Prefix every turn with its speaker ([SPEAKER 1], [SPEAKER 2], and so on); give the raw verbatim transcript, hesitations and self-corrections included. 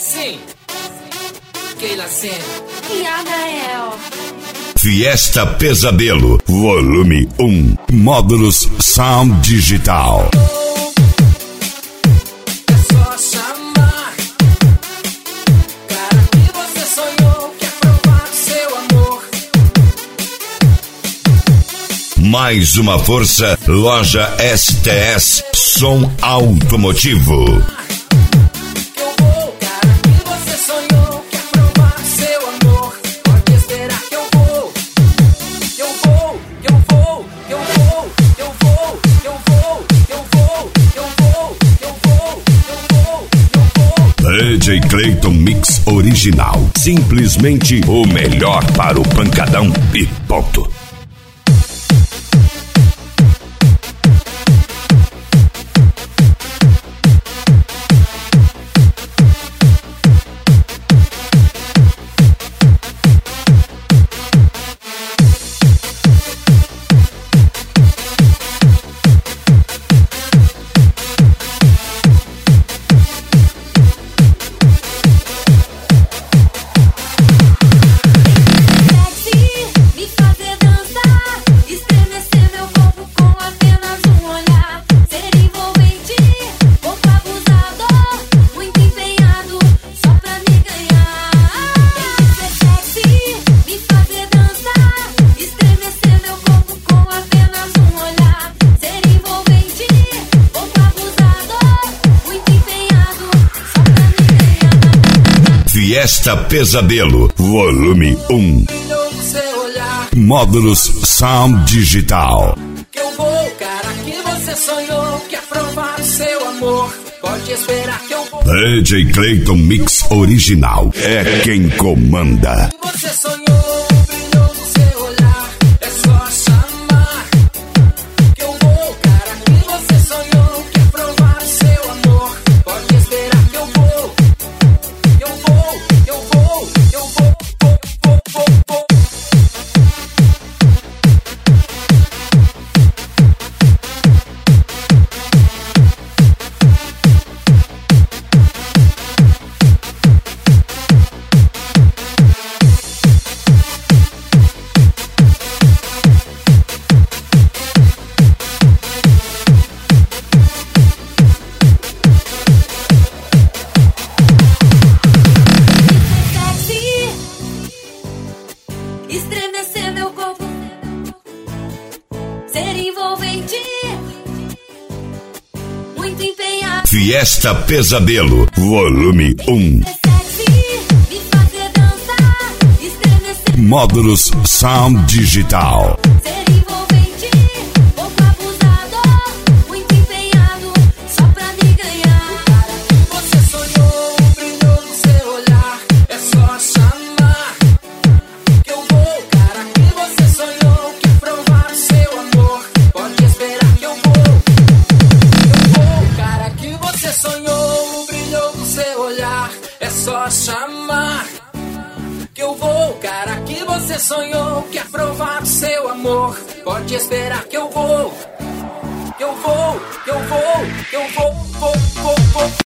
[SPEAKER 1] Sim, Keila Sen
[SPEAKER 2] e Anael.
[SPEAKER 3] Fiesta Pesadelo, volume um, Módulos Sound Digital.
[SPEAKER 1] É só chamar, cara que você sonhou, quer provar seu amor.
[SPEAKER 3] Mais uma força, loja S T S, som automotivo. D J Clayton Mix Original. Simplesmente o melhor para o pancadão e ponto. Fiesta Pesadelo, volume um, Módulos Sound Digital.
[SPEAKER 1] Que eu vou, cara, que você sonhou, quer provar seu amor. Pode esperar que eu vou.
[SPEAKER 3] D J Clayton Mix Original é quem comanda.
[SPEAKER 1] Você sonhou, brilhou no seu olhar, é só chamar. Que eu vou, cara, que você sonhou, quer provar seu amor. Pode esperar que eu vou. Eu vou, eu vou, eu vou, vou, vou, vou, vou.
[SPEAKER 2] Estremecer meu corpo, ser envolvente, muito empenhado.
[SPEAKER 3] Fiesta Pesadelo, volume um,
[SPEAKER 2] Me fazer dançar, estremecer.
[SPEAKER 3] Módulos Sound Digital.
[SPEAKER 2] Ser envolvente, pouco abusador, muito empenhado, só pra me ganhar.
[SPEAKER 1] Você sonhou, brilhou no seu olhar, é só chamar. Que eu vou, cara, que você sonhou, quer provar seu amor. Pode esperar que eu vou. Eu vou, cara, que você sonhou, brilhou no seu olhar, é só chamar. Que eu vou, cara, que você sonhou, quer provar seu amor. Pode esperar que eu vou. Eu vou, eu vou, eu vou, vou, vou, vou.